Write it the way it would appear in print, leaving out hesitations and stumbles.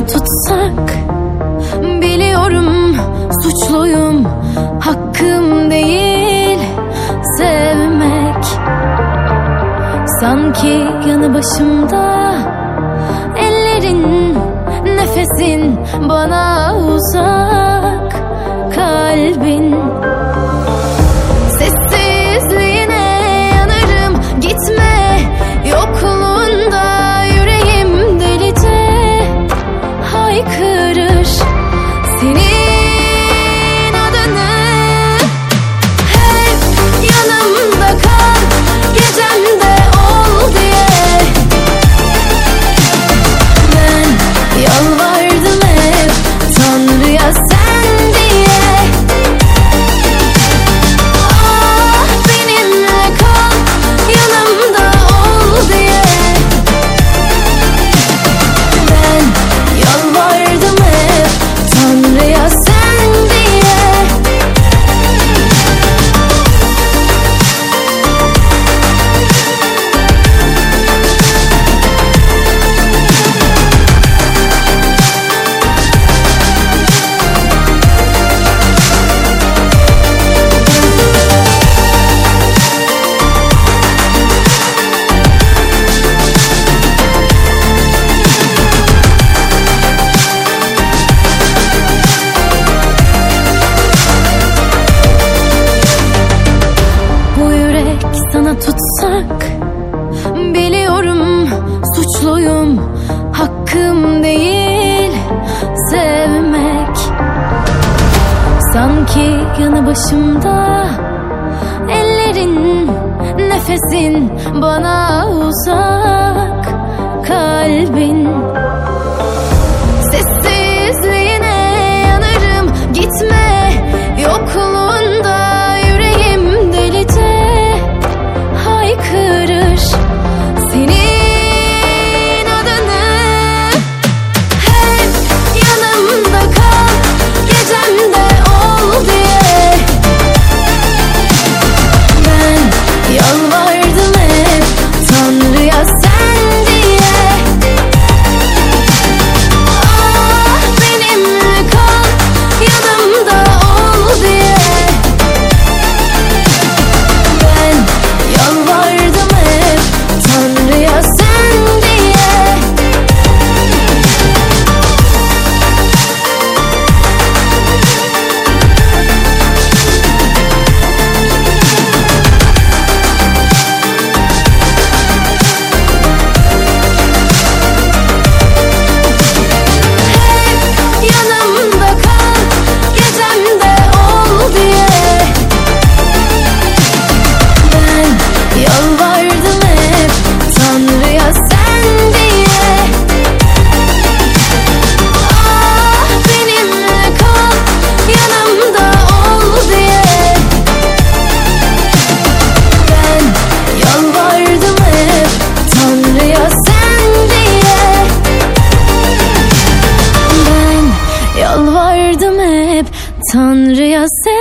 sana tutsak. Biliyorum suçluyum, hakkım değil sevmek. Sanki yanı başımda ellerin, nefesin bana uzak. Kalbin sessizliğine yanarım, gitme. Yokluğunda yüreğim delice haykırır senin adını. Hep yanımda kal, gecemde ol diye. Ben yalvardım hep Tanrı'ya sen diye. Ah benimle kal, yanımda ol diye. Ben yalvardım hep Tanrı'ya sen diye. Sana tutsak. Biliyorum suçluyum, hakkım değil sevmek. Sanki yanı başımda ellerin, nefesin bana uzak. Kalbin sessizliğine yanarım, gitme. Yokluğunda yüreğim delice haykırır senin adını. Hep yanımda kal, gecemde ol diye. Ben yalvardım hep Tanrı'ya sen diye. Ah benimle kal, yanımda ol diye. Ben yalvardım hep Tanrı'ya sen diye. Hep yanımda kal, gecemde ol diye. Ben yalvardım hep Tanrı'ya sen diye. Ah benimle kal, yanımda ol diye. Ben yalvardım hep Tanrı'ya sen diye. Ben yalvardım hep Tanrı'ya sen